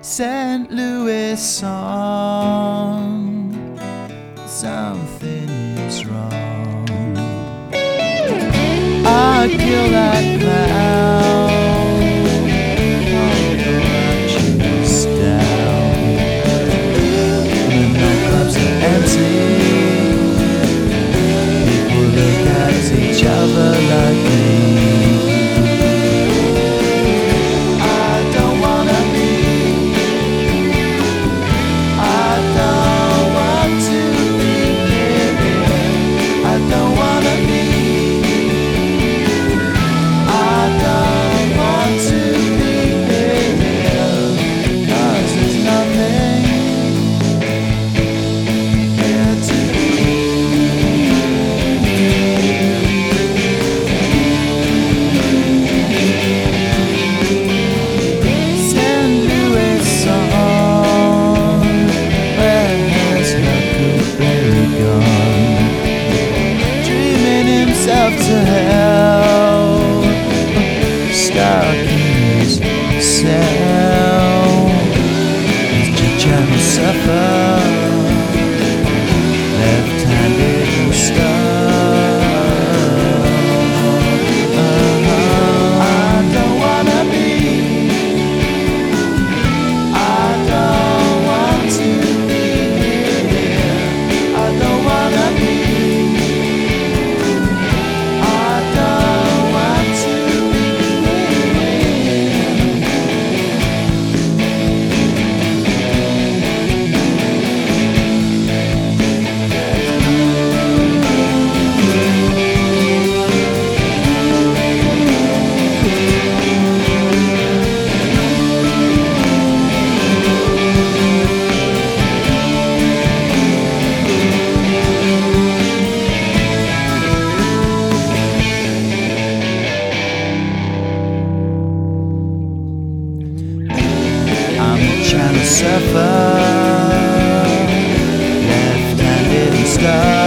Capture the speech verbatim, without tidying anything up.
Saint Louis song. Something is wrong. I kill that clown. All the watches down. The nightclubs are empty. People look at each other like me. To hell, stuck in his cell. He's just trying to suffer, left-handed and stuck. uh-huh. I don't wanna be, I don't want to be here. I don't wanna be. Trying to suffer, left-handed and stuck.